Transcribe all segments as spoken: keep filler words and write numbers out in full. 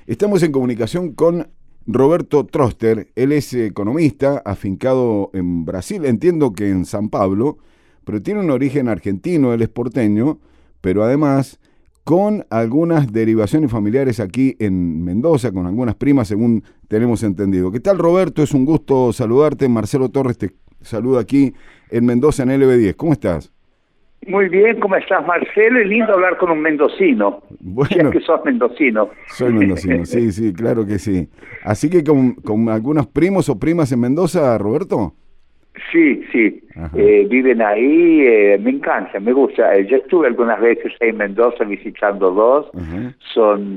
Estamos en comunicación con Roberto Troster. Él es economista, afincado en Brasil, entiendo que en San Pablo, pero tiene un origen argentino, él es porteño, pero además con algunas derivaciones familiares aquí en Mendoza, con algunas primas, según tenemos entendido. ¿Qué tal, Roberto? Es un gusto saludarte. Marcelo Torres te saluda aquí en Mendoza, en L B diez. ¿Cómo estás? Muy bien, ¿cómo estás, Marcelo? Es lindo hablar con un mendocino. Bueno, si es que sos mendocino. Soy mendocino, sí, sí, claro que sí. Así que con, con algunos primos o primas en Mendoza, Roberto. Sí, sí, eh, viven ahí, eh, me encanta, me gusta. Eh, yo estuve algunas veces ahí en Mendoza visitando dos, uh-huh. Son,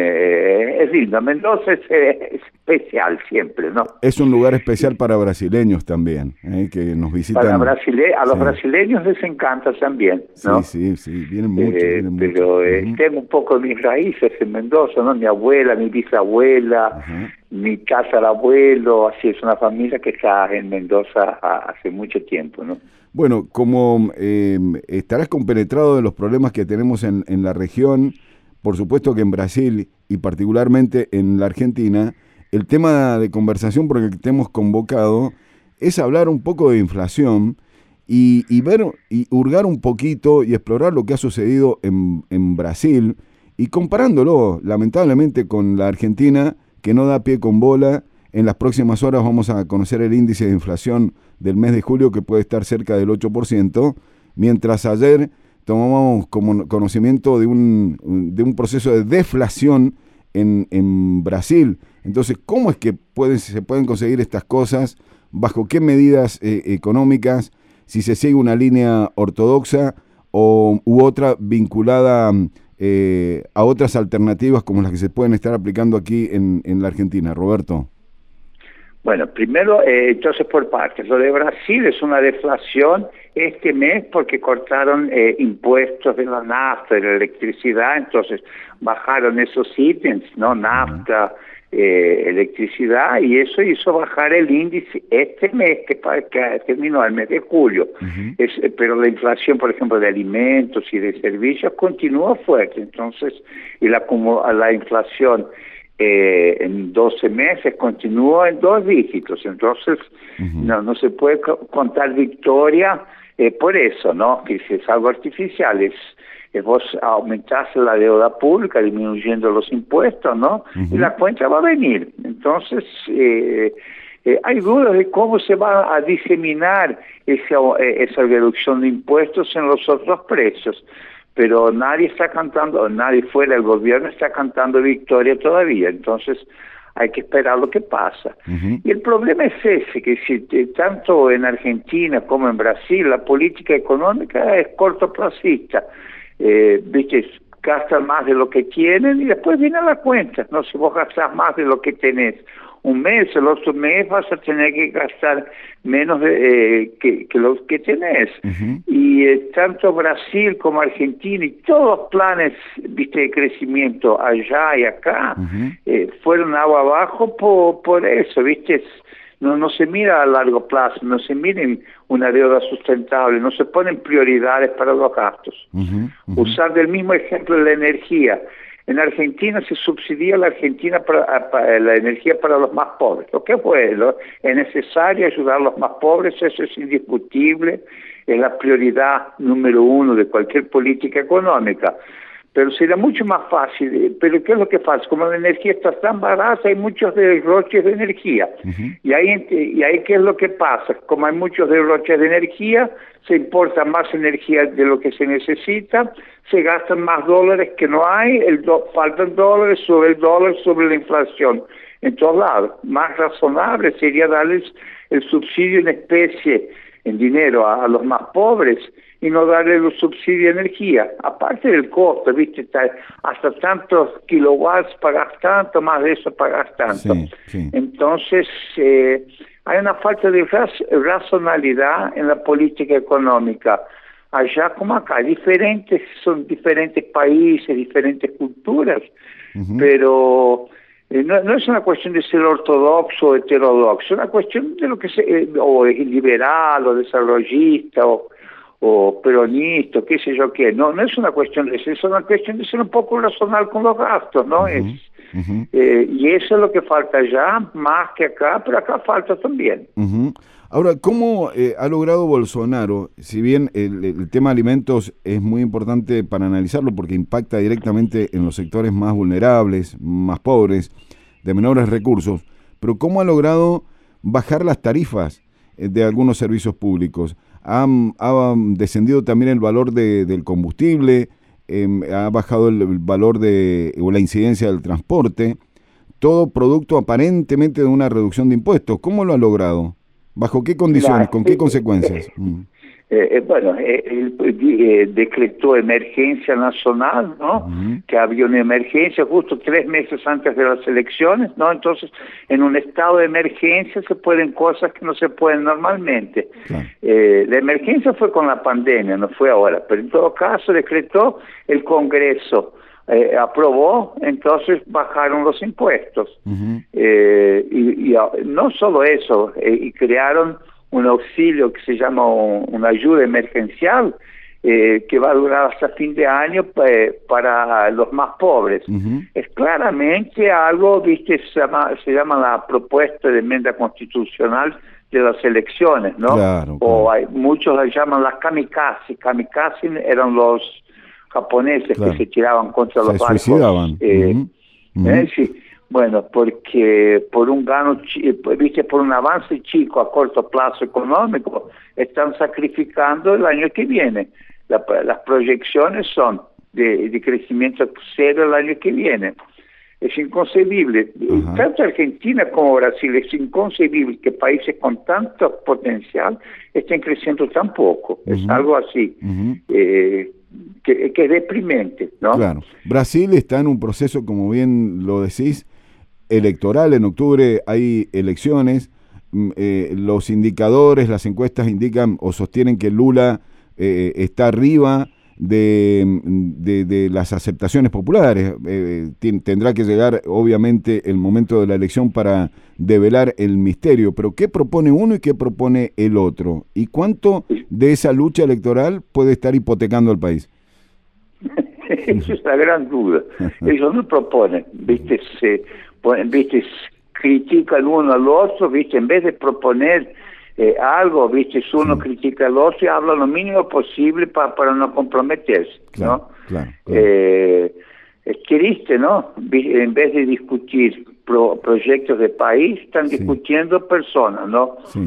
eh, es lindo, Mendoza es, eh, es especial siempre, ¿no? Es un lugar especial para brasileños también, eh, que nos visitan. Para brasile a los sí. brasileños les encanta también, ¿no? Sí, sí, sí, vienen mucho, eh, vienen Pero mucho. Eh, uh-huh. tengo un poco de mis raíces en Mendoza, ¿no? Mi abuela, mi bisabuela, uh-huh. mi tatarabuelo, así es una familia que está en Mendoza hace mucho tiempo, ¿no? Bueno, como eh, estarás compenetrado de los problemas que tenemos en, en la región, por supuesto que en Brasil y particularmente en la Argentina, el tema de conversación por el que te hemos convocado es hablar un poco de inflación y, y ver y hurgar un poquito y explorar lo que ha sucedido en, en Brasil y comparándolo lamentablemente con la Argentina, que no da pie con bola. En las próximas horas vamos a conocer el índice de inflación del mes de julio, que puede estar cerca del ocho por ciento, mientras ayer tomamos como conocimiento de un, de un proceso de deflación en, en Brasil. Entonces, ¿cómo es que pueden, se pueden conseguir estas cosas? ¿Bajo qué medidas eh, económicas? Si se sigue una línea ortodoxa o, u otra vinculada eh, a otras alternativas como las que se pueden estar aplicando aquí en, en la Argentina. Roberto. Bueno, primero, eh, entonces por partes. Lo de Brasil es una deflación este mes porque cortaron eh, impuestos de la nafta, de la electricidad, entonces bajaron esos ítems, ¿no? Nafta, eh, electricidad, y eso hizo bajar el índice este mes, que, que terminó el mes de julio. Uh-huh. es, pero la inflación, por ejemplo, de alimentos y de servicios continúa fuerte, entonces, y la, como la inflación Eh, en doce meses continúa en dos dígitos, entonces uh-huh. no no se puede contar victoria eh, por eso, ¿no? Que es algo artificial, es, es vos aumentás la deuda pública disminuyendo los impuestos, ¿no? Uh-huh. Y la cuenta va a venir, entonces eh, eh, hay dudas de cómo se va a diseminar esa, esa reducción de impuestos en los otros precios. Pero nadie está cantando, nadie fuera del gobierno está cantando victoria todavía, entonces hay que esperar lo que pasa. Uh-huh. Y el problema es ese, que si tanto en Argentina como en Brasil la política económica es cortoplacista, eh, viste, gastan más de lo que tienen y después viene la cuenta, no, si vos gastás más de lo que tenés un mes, el otro mes vas a tener que gastar menos de, eh, que, que lo que tenés. Uh-huh. Y eh, tanto Brasil como Argentina y todos los planes, viste, de crecimiento allá y acá, uh-huh. eh, fueron agua abajo por, por eso, viste. No, no se mira a largo plazo, no se miren una deuda sustentable, no se ponen prioridades para los gastos. Uh-huh. Uh-huh. Usar del mismo ejemplo de la energía. En Argentina se subsidia la Argentina para, para la energía para los más pobres. Lo que es bueno, es necesario ayudar a los más pobres, eso es indiscutible, es la prioridad número uno de cualquier política económica. Pero sería mucho más fácil, pero ¿qué es lo que pasa? Como la energía está tan barata, hay muchos derroches de energía. Uh-huh. Y ahí, y ahí ¿qué es lo que pasa? Como hay muchos derroches de energía, se importa más energía de lo que se necesita, se gastan más dólares que no hay, el do, faltan dólares sobre el dólar, sobre la inflación. En todos lados, más razonable sería darles el subsidio en especie, en dinero, a, a los más pobres, y no darle los subsidios de energía, aparte del costo, viste, hasta tantos kilowatts pagas tanto, más de eso pagas tanto. Sí, sí. Entonces, eh, hay una falta de raz razonalidad en la política económica, allá como acá, diferentes, son diferentes países, diferentes culturas, uh-huh. pero eh, no, no es una cuestión de ser ortodoxo o heterodoxo, es una cuestión de lo que se, eh, o es liberal, o desarrollista, o o peronista, qué sé yo qué, no no es una cuestión de eso, es una cuestión de ser un poco razonable con los gastos, ¿no? Uh-huh. Es Uh-huh. eh, y eso es lo que falta allá, más que acá, pero acá falta también. Uh-huh. Ahora, ¿cómo eh, ha logrado Bolsonaro, si bien el, el tema alimentos es muy importante para analizarlo porque impacta directamente en los sectores más vulnerables, más pobres, de menores recursos, pero cómo ha logrado bajar las tarifas de algunos servicios públicos? Ha, ha descendido también el valor de, del combustible, eh, ha bajado el, el valor de o la incidencia del transporte, todo producto aparentemente de una reducción de impuestos. ¿Cómo lo ha logrado? ¿Bajo qué condiciones? ¿Con qué consecuencias? Mm. Eh, bueno, eh, él eh, decretó emergencia nacional, ¿no? Uh-huh. Que había una emergencia justo tres meses antes de las elecciones, ¿no? Entonces, en un estado de emergencia se pueden cosas que no se pueden normalmente. Claro. Eh, la emergencia fue con la pandemia, no fue ahora, pero en todo caso decretó el Congreso. Eh, aprobó, entonces bajaron los impuestos. Uh-huh. eh, y, y no solo eso, eh, y crearon un auxilio que se llama un, una ayuda emergencial eh, que va a durar hasta fin de año eh, para los más pobres. Uh-huh. Es claramente algo, viste, se llama, se llama la propuesta de enmienda constitucional de las elecciones, ¿no? Claro, claro. O hay, muchos la llaman las kamikaze. Kamikaze eran los japoneses, claro, que se tiraban contra se los barcos. Suicidaban. Eh, uh-huh. Uh-huh. Eh, sí. Bueno, porque por un gano, viste, por un avance chico a corto plazo económico, están sacrificando el año que viene. La, las proyecciones son de, de crecimiento cero el año que viene. Es inconcebible. Uh-huh. Tanto Argentina como Brasil es inconcebible que países con tanto potencial estén creciendo tan poco. Uh-huh. Es algo así. Uh-huh. eh, que, que es deprimente, ¿no? Claro. Brasil está en un proceso, como bien lo decís, electoral. En octubre hay elecciones. Eh, los indicadores, las encuestas indican o sostienen que Lula eh, está arriba de, de, de las aceptaciones populares. Eh, tendrá que llegar obviamente el momento de la elección para develar el misterio, pero ¿qué propone uno y qué propone el otro? ¿Y cuánto de esa lucha electoral puede estar hipotecando al país? Esa es la gran duda. Ellos no proponen, viste, se, viste, critican uno al otro, viste, en vez de proponer eh, algo, viste, uno sí. critica al otro y habla lo mínimo posible pa, para no comprometerse, claro, ¿no? Claro, claro. Eh, es triste, ¿no? En vez de discutir pro, proyectos de país, están sí. discutiendo personas, ¿no? Sí.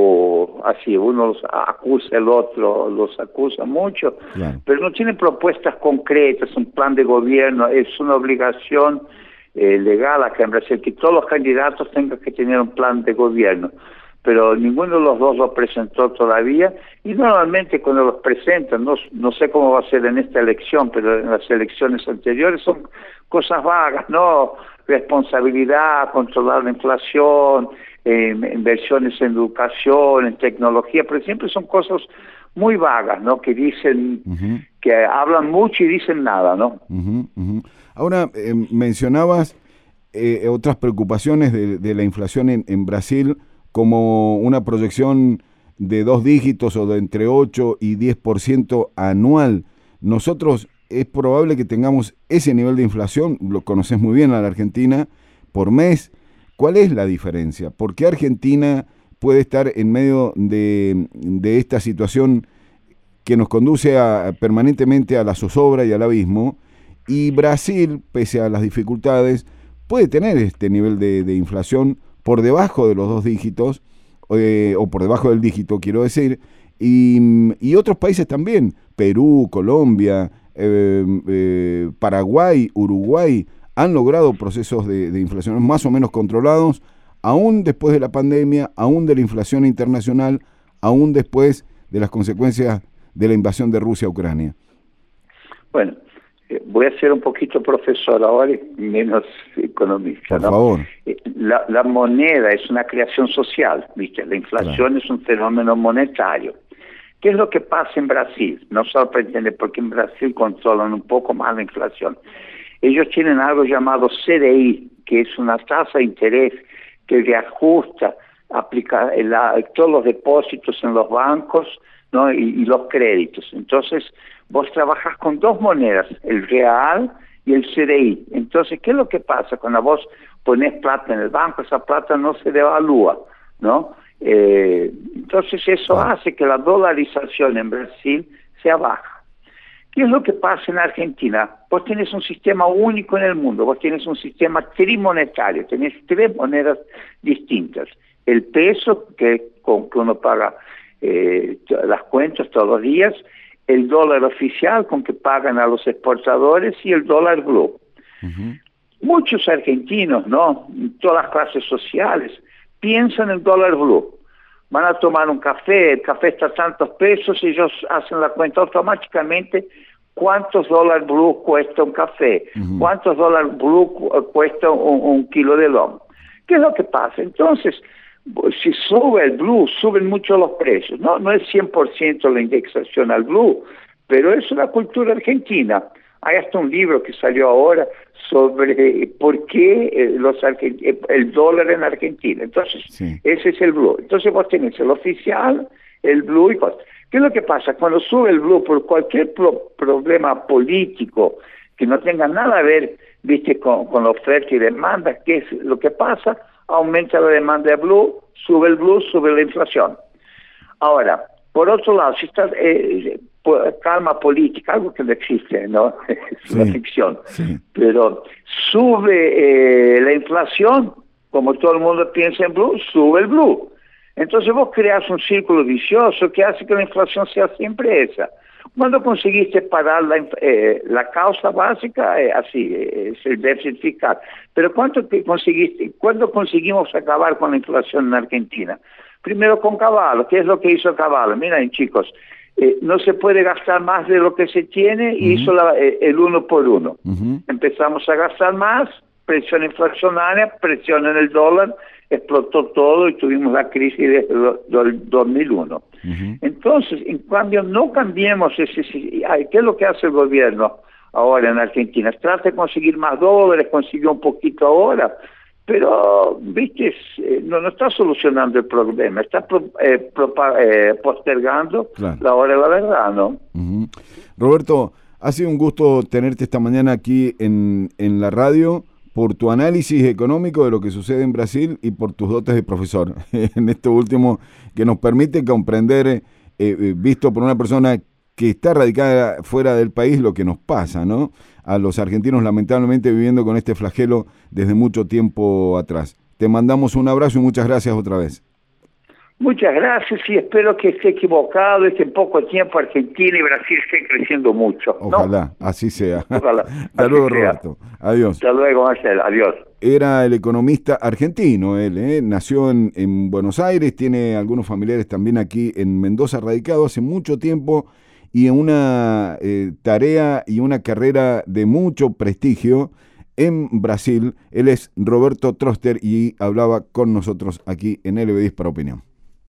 O así, uno los acusa, el otro los acusa mucho, claro. pero no tienen propuestas concretas, un plan de gobierno, es una obligación eh, legal acá en Brasil, que todos los candidatos tengan que tener un plan de gobierno. Pero ninguno de los dos lo presentó todavía, y normalmente cuando los presentan, no, no sé cómo va a ser en esta elección, pero en las elecciones anteriores son cosas vagas, ¿no? Responsabilidad, controlar la inflación, eh, inversiones en educación, en tecnología, pero siempre son cosas muy vagas, ¿no? Que dicen, uh-huh. que hablan mucho y dicen nada, ¿no? Uh-huh, uh-huh. Ahora, eh, mencionabas eh, otras preocupaciones de, de la inflación en, en Brasil, como una proyección de dos dígitos o de entre ocho y diez por ciento anual. Nosotros es probable que tengamos ese nivel de inflación, lo conoces muy bien a la Argentina, por mes. ¿Cuál es la diferencia? ¿Por qué Argentina puede estar en medio de, de esta situación que nos conduce a, permanentemente a la zozobra y al abismo? Y Brasil, pese a las dificultades, puede tener este nivel de, de inflación por debajo de los dos dígitos, eh, o por debajo del dígito, quiero decir, y, y otros países también, Perú, Colombia, eh, eh, Paraguay, Uruguay, han logrado procesos de, de inflación más o menos controlados, aún después de la pandemia, aún de la inflación internacional, aún después de las consecuencias de la invasión de Rusia a Ucrania. Bueno, voy a ser un poquito profesor ahora y menos economista. Por ¿no? favor. La, la moneda es una creación social, ¿viste? La inflación claro. es un fenómeno monetario. ¿Qué es lo que pasa en Brasil? No sorprende porque en Brasil controlan un poco más la inflación. Ellos tienen algo llamado C D I, que es una tasa de interés que reajusta aplica la, todos los depósitos en los bancos, ¿no? y, y los créditos. Entonces, vos trabajás con dos monedas, el real y el C D I. Entonces, ¿qué es lo que pasa? Cuando vos pones plata en el banco, esa plata no se devalúa, ¿no? Eh, entonces eso hace que la dolarización en Brasil sea baja. ¿Qué es lo que pasa en Argentina? Vos tenés un sistema único en el mundo, vos tenés un sistema trimonetario, tenés tres monedas distintas. El peso, que con que uno paga eh, las cuentas todos los días, el dólar oficial con que pagan a los exportadores y el dólar blue. Uh-huh. Muchos argentinos, ¿no? Todas las clases sociales, piensan en dólar blue. Van a tomar un café, el café está a tantos pesos y ellos hacen la cuenta automáticamente cuántos dólares blue cuesta un café, uh-huh. cuántos dólares blue cu- cuesta un, un kilo de lomo. ¿Qué es lo que pasa? Entonces, si sube el blue, suben mucho los precios. No, no es cien por ciento la indexación al blue, pero es una cultura argentina. Hay hasta un libro que salió ahora sobre por qué los argent- el dólar en Argentina. Entonces, sí. Ese es el blue. Entonces vos tenés el oficial, el blue y cosas. ¿Qué es lo que pasa? Cuando sube el blue por cualquier pro- problema político que no tenga nada a ver, viste, con, con la oferta y demanda, ¿qué es lo que pasa? Aumenta la demanda de blue, sube el blue, sube la inflación. Ahora, por otro lado, si está eh, calma política, algo que no existe, ¿no? Es sí, una ficción. Sí. Pero sube eh, la inflación, como todo el mundo piensa en blue, sube el blue. Entonces vos creas un círculo vicioso que hace que la inflación sea siempre esa. Cuando conseguiste parar la, eh, la causa básica, eh, así, eh, es el déficit fiscal. Pero ¿cuánto que conseguiste? ¿Cuándo conseguimos acabar con la inflación en Argentina? Primero con Cavallo. ¿Qué es lo que hizo Cavallo? Miren, chicos, eh, no se puede gastar más de lo que se tiene y uh-huh. hizo la, eh, el uno por uno. Uh-huh. Empezamos a gastar más, presión inflacionaria, presión en el dólar, explotó todo y tuvimos la crisis del de, de dos mil uno. Uh-huh. Entonces, en cambio, no cambiemos ese... ¿Qué es lo que hace el gobierno ahora en Argentina? Trata de conseguir más dólares, consiguió un poquito ahora, pero, viste, no, no está solucionando el problema, está pro, eh, pro, eh, postergando claro. la hora de la verdad, ¿no? Uh-huh. Roberto, ha sido un gusto tenerte esta mañana aquí en, en la radio, por tu análisis económico de lo que sucede en Brasil y por tus dotes de profesor, en esto último que nos permite comprender, eh, eh, visto por una persona que está radicada fuera del país, lo que nos pasa, ¿no? A los argentinos lamentablemente viviendo con este flagelo desde mucho tiempo atrás. Te mandamos un abrazo y muchas gracias otra vez. Muchas gracias y espero que esté equivocado y que en poco tiempo Argentina y Brasil estén creciendo mucho. Ojalá, ¿no? Así sea. Ojalá. Hasta luego, Roberto. Adiós. Hasta luego, Marcel. Adiós. Era el economista argentino, él, ¿eh? Nació en, en Buenos Aires, tiene algunos familiares también aquí en Mendoza, radicado hace mucho tiempo y en una eh, tarea y una carrera de mucho prestigio en Brasil. Él es Roberto Troster y hablaba con nosotros aquí en L B diez para Opinión.